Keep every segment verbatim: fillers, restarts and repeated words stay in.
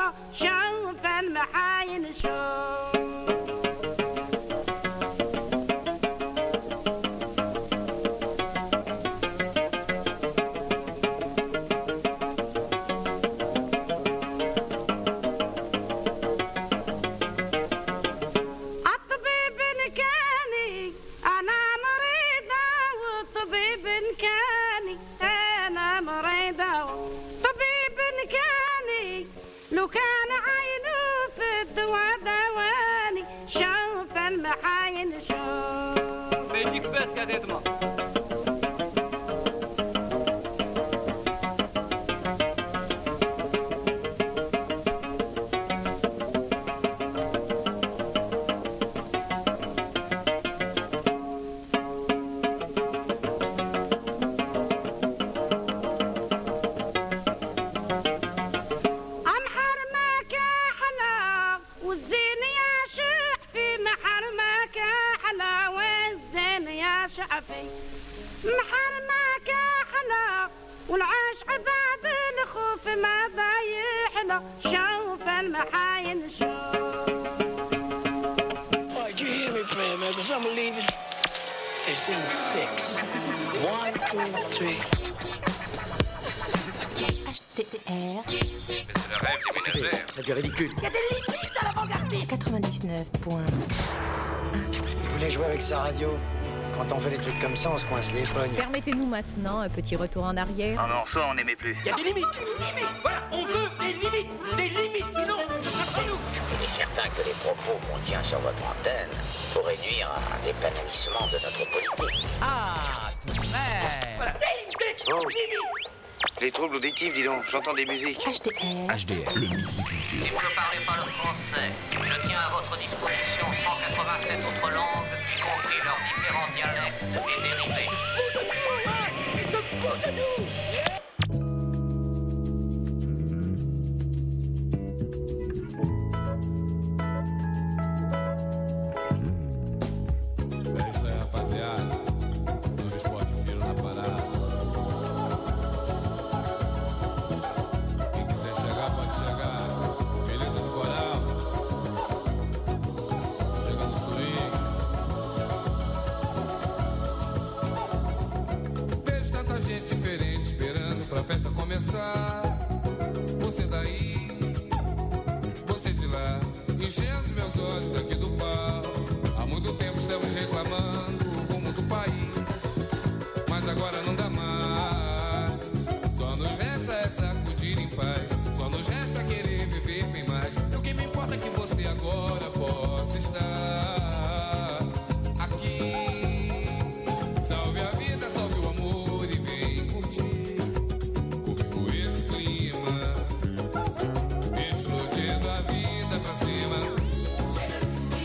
شوف المحاين شوف. لو كان عينه في الدواء دواني شوف المحاين شوف. بيجيك بس يا ديدما. محرمك أحلى والعيش عباد الخوف ما ضيحنا شوف المحاين شوف. Oh, did you hear me playing, man? Because I'm leaving. It's in six. One, two, three. H T T R. C'est le rêve des ménagères. C'est du ridicule. Il y a des limites à l'avant-gardiste. quatre-vingt-dix-neuf point un. Il voulait jouer avec sa radio. Quand on fait des trucs comme ça, on se coince les pognes. Permettez-nous maintenant un petit retour en arrière. Un morceau, on n'aimait plus. Il y a des limites. Limites. Voilà, on veut des limites. Des limites, sinon, ce sera pas nous. Il est certain que les propos qu'on tient sur votre antenne pourraient nuire à l'épanouissement de notre politique. Ah, mais... Voilà, des, des Oh. limites. Les troubles auditifs, dis donc, j'entends des musiques. H T R. H D R, le mix des cultures. Si vous ne parlez pas le français, je tiens à votre disposition cent quatre-vingt-sept autres langues, y compris leurs différents dialectes et dérivés. Ils se foutent de nous, hein. Ils se foutent de nous. É isso aí, rapaziada. Sou o Esporte Filho na parada. Quem quiser chegar, pode chegar. Beleza do coral. Chega no swing. Vejo tanta gente diferente esperando pra festa começar. Você daí, você de lá, enchendo os meus olhos aqui do palco. Há muito tempo estamos reclamando como do país, mas agora não dá mais. Só nos resta é sacudir em paz. Só nos resta querer viver bem mais. O que me importa é que você agora possa estar aqui. Salve a vida, salve o amor e vem curtir comigo esse clima, explodindo a vida pra cima.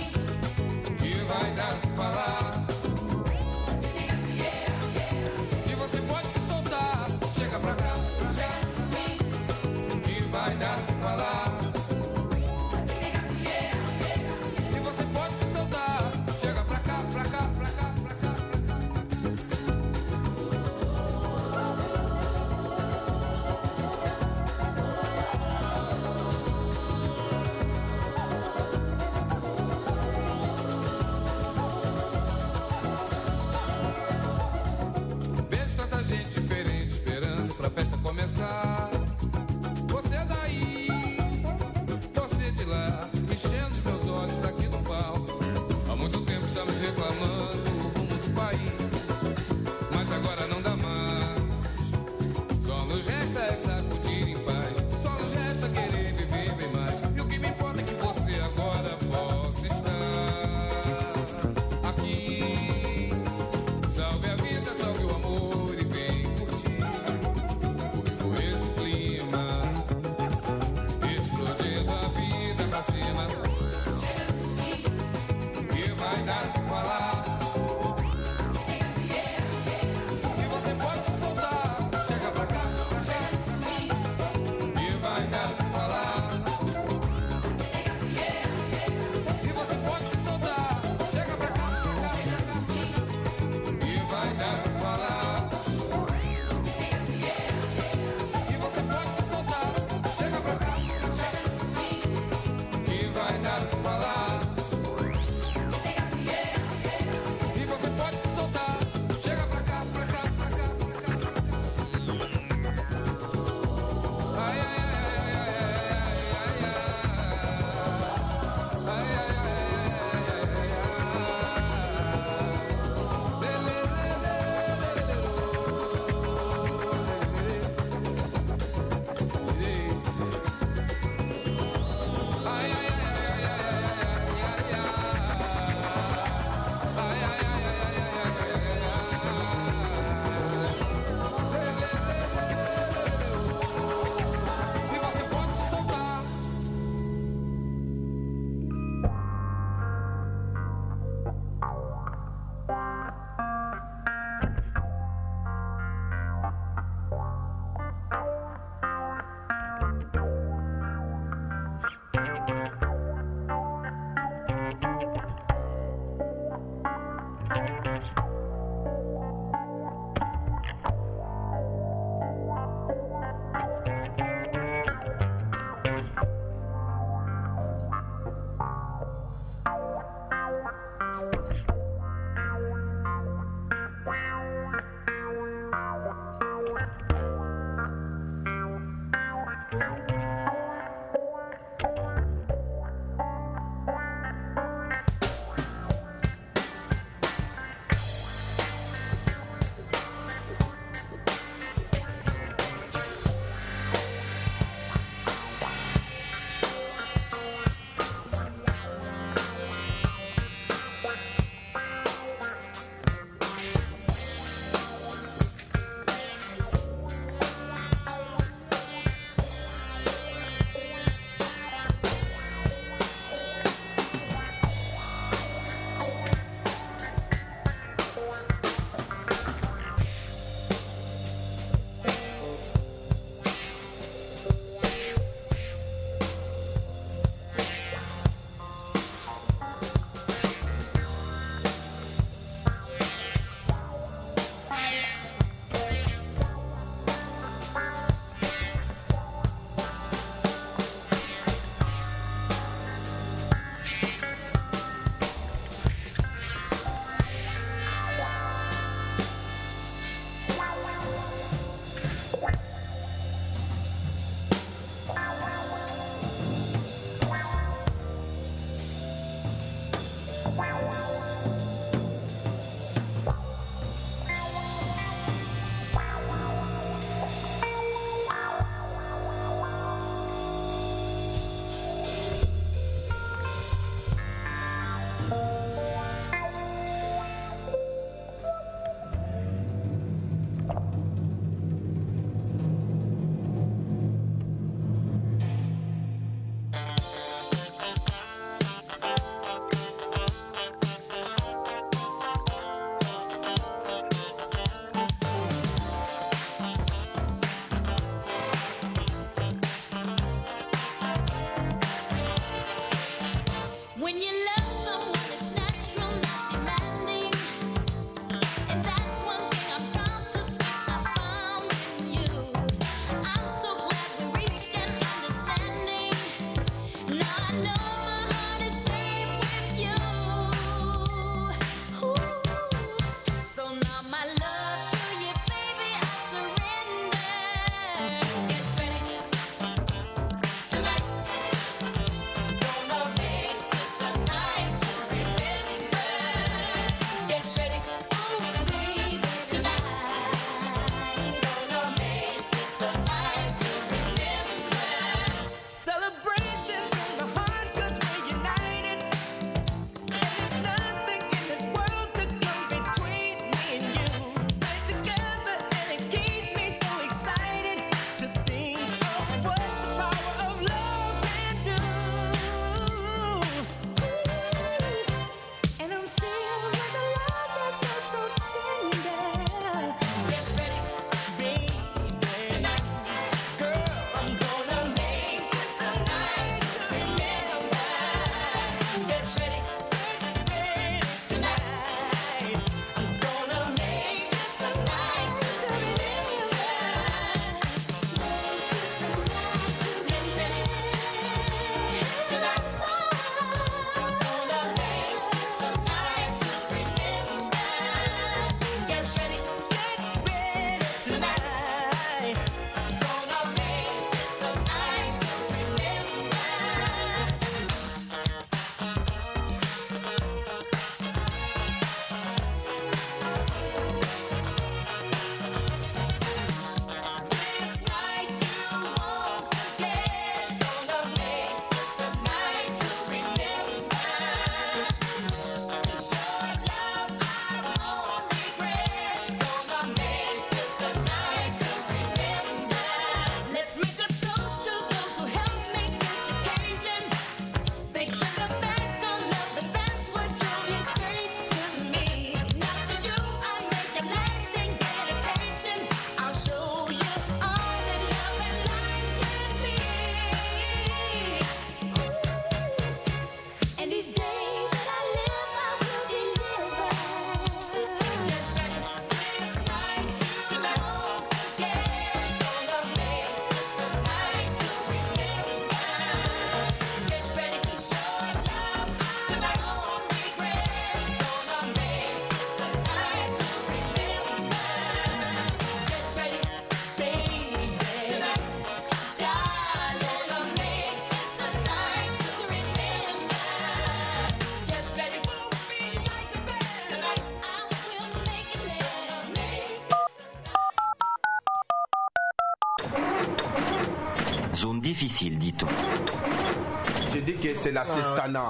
difficile, dit-on. J'ai dit que c'est la Cestana.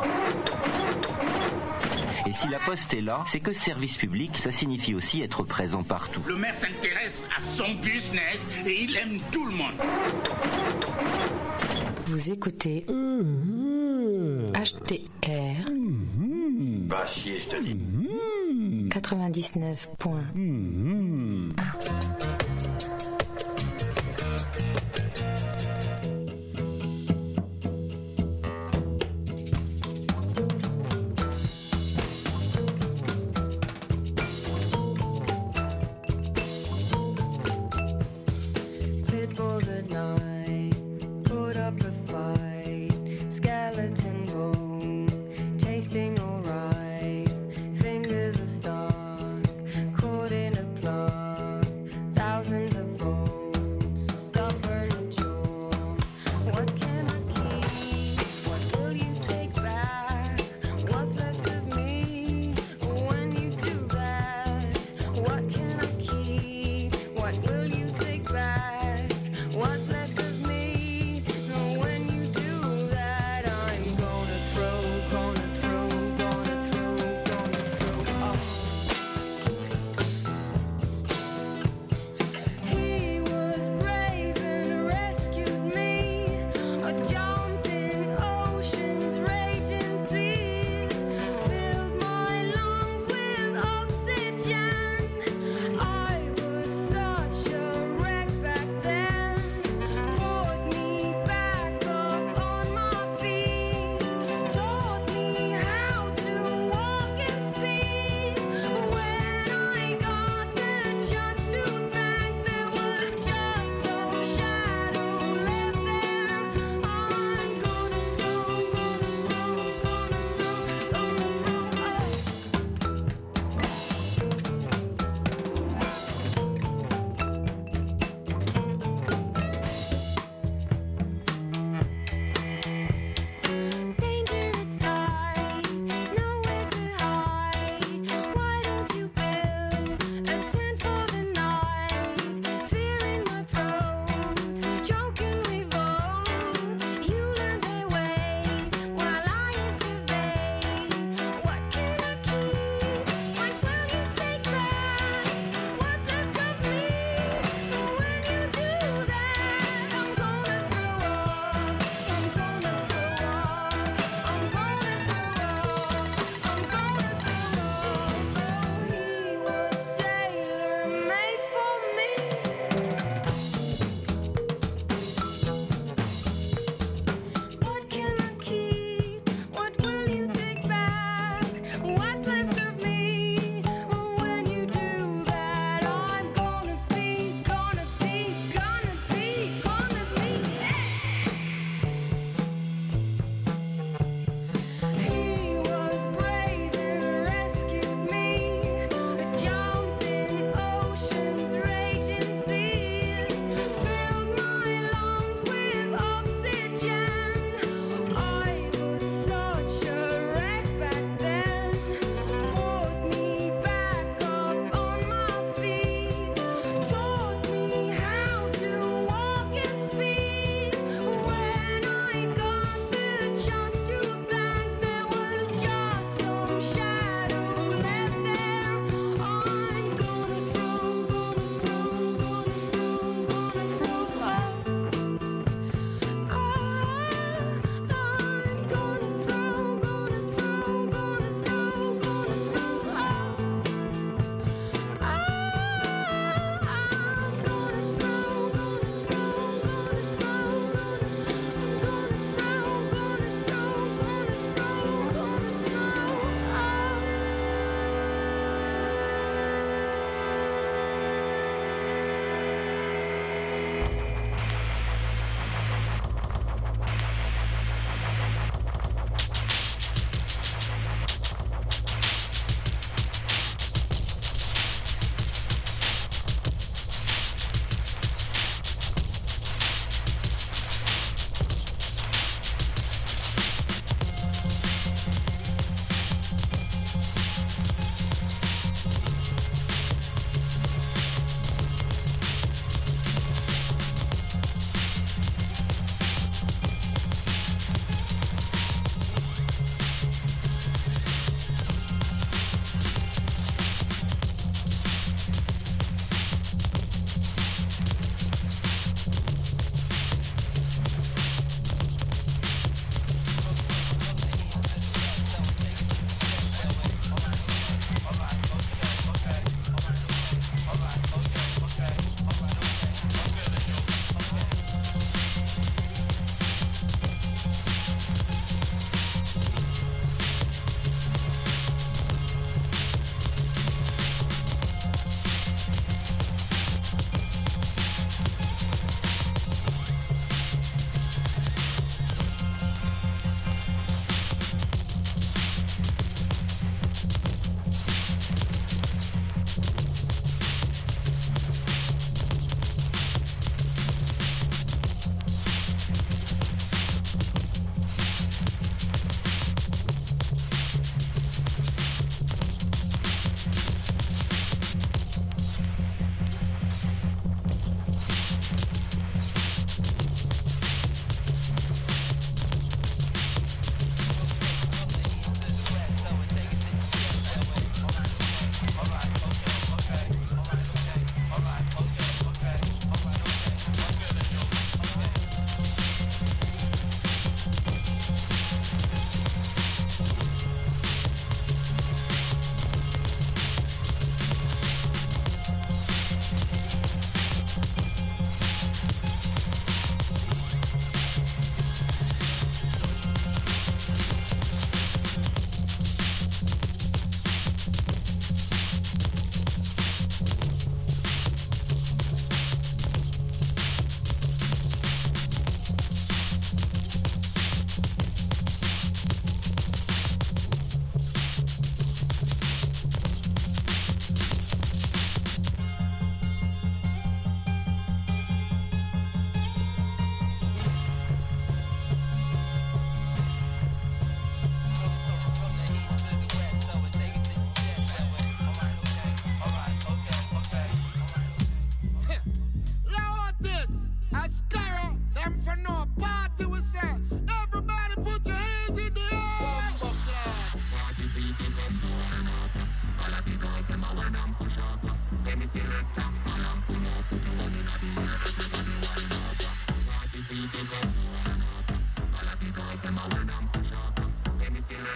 Et si la poste est là, c'est que service public, ça signifie aussi être présent partout. Le maire s'intéresse à son business et il aime tout le monde. Vous écoutez H T R. Bah chier, je te dis. quatre-vingt-dix-neuf point un. Pitbulls at night, put up a fight, skeleton bone, tasting alright, fingers are stuck, caught in a plug, thousands of volts, stubborn and jaw. What can I keep? What will you take back? What's left of me when you do that? What can I keep? What will you take back? What's left of me when you do that? I'm gonna throw, gonna throw,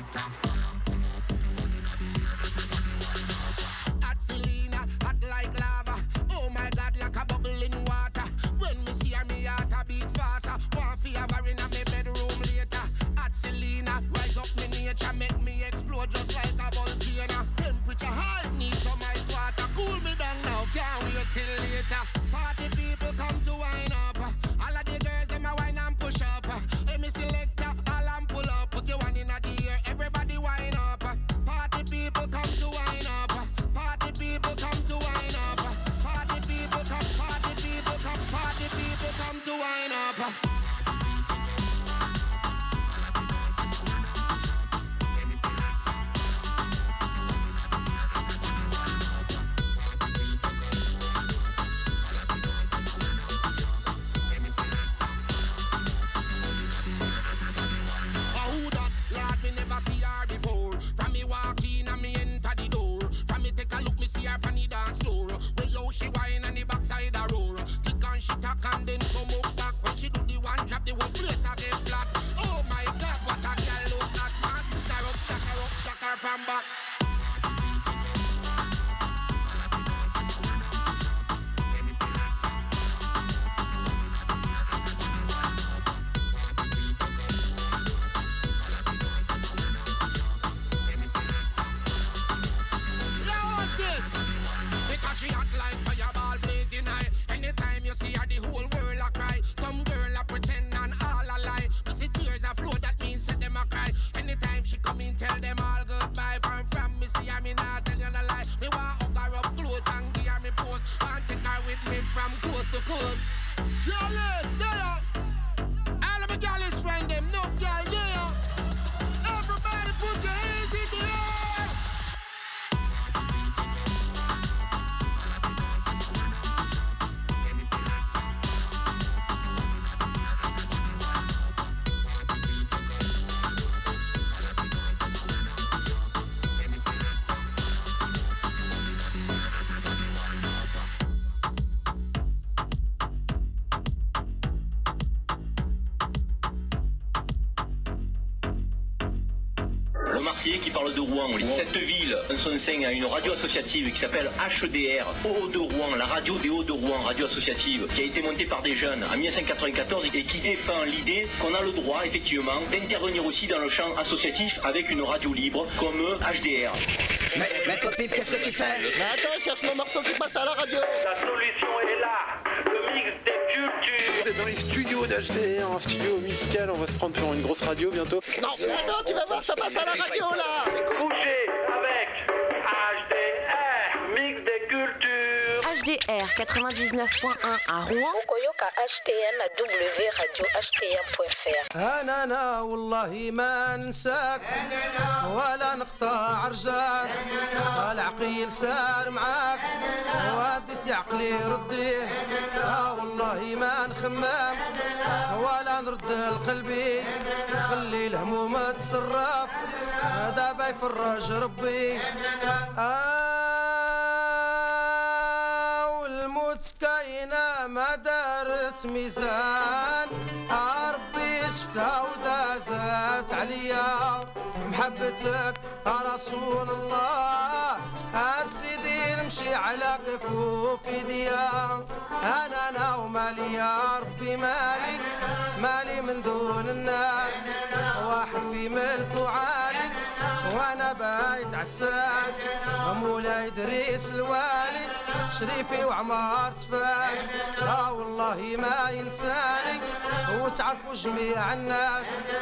Hot Selena, hot like lava. Oh my God, like a bubble in water. When me see her, me heart a beat faster. One fever in a me bedroom later. Hot Selena, rise up me nature, make me explode just like a volcano. Temperature high, need some ice water. Cool me down now, can't wait till later. Party people come to wine up. All of the girls, them a wine and push up. Hey, me selector, all and pull up. Put your one in the air, everybody wine up. Party people come to wine up. Party people come to wine up. Party people come, party people come, party people come to wine up. She whine on the backside a roll. Kick and she tack and then come up back. When she do the one drop, the whole place a get flat. Oh my God, what a girl look that man. Stack her up, stack her up, stack her from back. She hot like fireball blazing high. Anytime you see her, the whole world a cry. Some girl a pretend and all a lie. You see tears a flow, that means set them a cry. Anytime she come in, tell them all goodbye. From from me see her, me not tell you no lie. Me want hug her up close and give her me pose. Want take her with me from coast to coast. Jealous, there. All of my gals friend them, enough girl there. Everybody put your hands in the air. Qui parle de Rouen. Cette ville, son sein, a une radio associative qui s'appelle H D R, Hauts de Rouen, la radio des Hauts de Rouen, radio associative, qui a été montée par des jeunes en dix-neuf cent quatre-vingt-quatorze et qui défend l'idée qu'on a le droit, effectivement, d'intervenir aussi dans le champ associatif avec une radio libre comme H D R. Mais, mais Popip, qu'est-ce que tu fais? Mais attends, cherche mon morceau qui passe à la radio. La solution est là, le mix des cultures. On est dans les studios d'H D R, un studio musical, on va se prendre pour une grosse radio bientôt. Non, attends, tu vas voir, ça passe à la radio là. Bougez avec H D R, mix des cultures. H D R quatre-vingt-dix-neuf point un à Rouen. Koyoka H T M à W radio H T M point F R. أنا أنا والله ما ننساك ولا نقطع رجاك العقيل سار معاك وديت عقلي رديه آه والله ما نخمم ولا نرد لقلبي خلي الهموم تصرف دابا يفرج ربي آه والموت كاينة ما دارت ميزان آه ربي شفتها ودازت عليا محبتك يا رسول الله السيدي نمشي على كفوف ايديا انا انا ومالي يا ربي مالي مالي من دون الناس واحد في ملكه عالي وانا بايت عساس مولاي ادريس الوالي شريفي وعمار تفاس اه والله ما ينساني وتعرفوا جميع الناس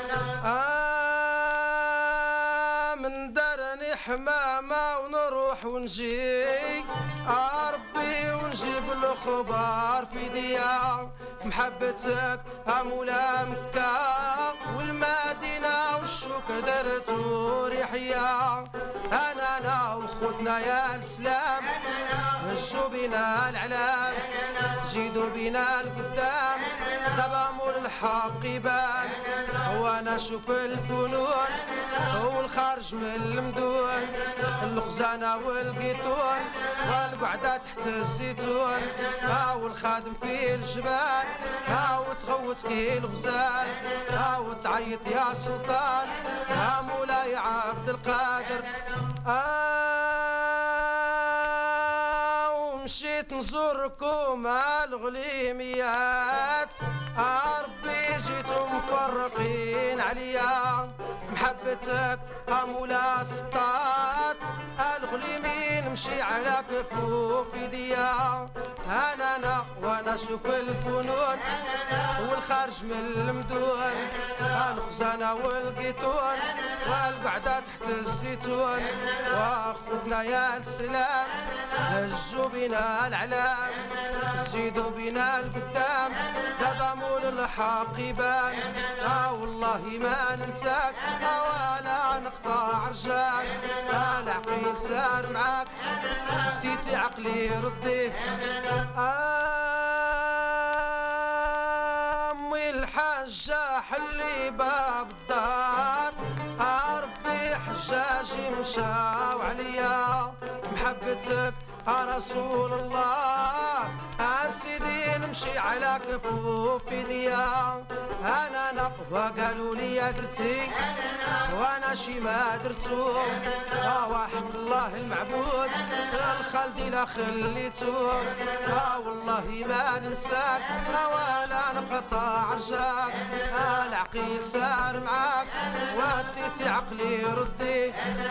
آه من دارني حمامة ونروح ونجي آه ربي ونجيب الخبار في ديا في محبتك مولا مكة والمدينة والشوك درتو ريحيا أنا أنا وخوتنا يا السلام هزوا بينا العلام زيدوا بينا القدام دابا مول الحق يبان وانا نشوف الفنون والخارج من المدون الخزانة والقيتون والقعدة تحت الزيتون ها والخادم في الجبال ها وتغوت كي الغزال ها وتعيط يا سلطان ها مولاي عبد القادر. آه ومشيت نزوركم الغليميات، آه ربي جيتوا مفرقين عليا، محبتك أمولا سطات الغليمين نمشي على كفوف ايديا. انا انا وانا اشوف الفنون والخارج من المدون، الخزانة والقيتون والقعدة تحت الزيتون، واخوتنا يا السلام هجوا بنا العلام، زيدوا بنا القدام دابا مول الحق يبان. اه والله ما ننساك ولا نقطع رجاك، العقيل سار معاك ديتي عقلي رديه. امي الحاجة حلي باب الدار، ربي حجاجي مشاو عليا، محبتك رسول الله سيدي نمشي على كفوف ايديا. انا نقوى قالوا لي درتي وانا شي ما درتو، وحق الله المعبود الخالدي لا خليتو، اه والله ما ننساك ولا نقطع رجاك، العقيل سار معاك وديتي عقلي ردي.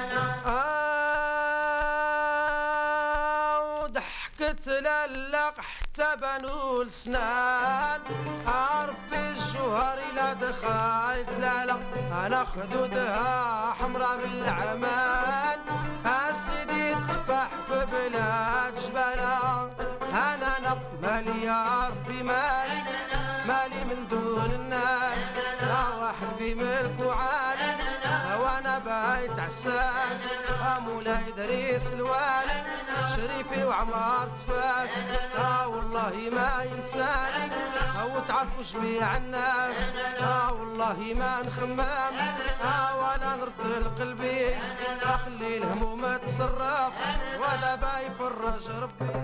آه ضحكت للق حتى بنو السنان، ربي الجوهر لا دخلت لا لا انا خدودها حمرا بالعمان، اسيدي التفاح في بلاد جبالة. انا نقبل يا ربي مالي مالي من دون الناس، واحد في ملك وعالي وانا بايت عساس، مولاي دريس الوالي شريفي وعمار تفاس، اه والله ما ينساني او تعرفوا جميع الناس، اه والله ما نخمم اه ولا نرد لقلبي، اخلي الهموم تصرف ودابا يفرج ربي.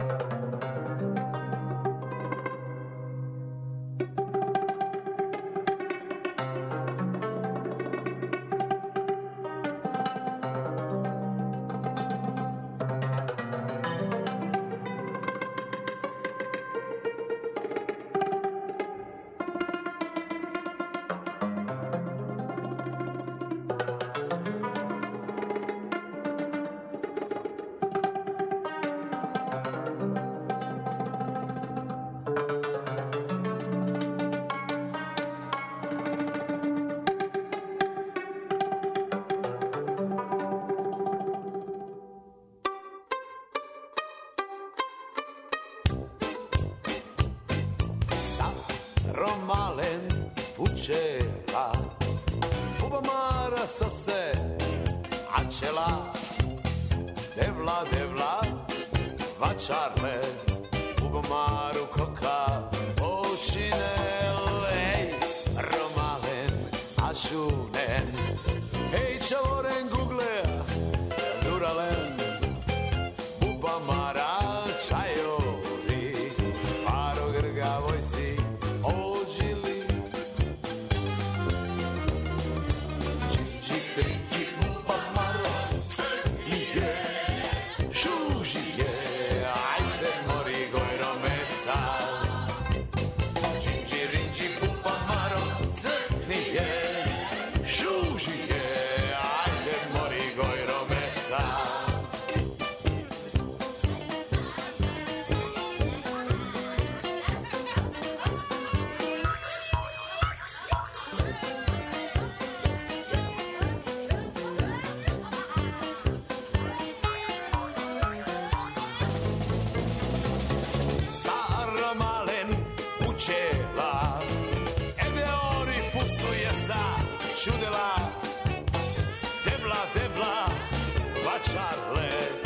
Malen puceva Ubamara sase Acela Devla devla Vačarle Ubamaru koka Očinele Romalen Ašunen Hej čavoren Google Zuralen Ubamara Čajovi Paro grga vojsi Čudela, debla, debla, vačarle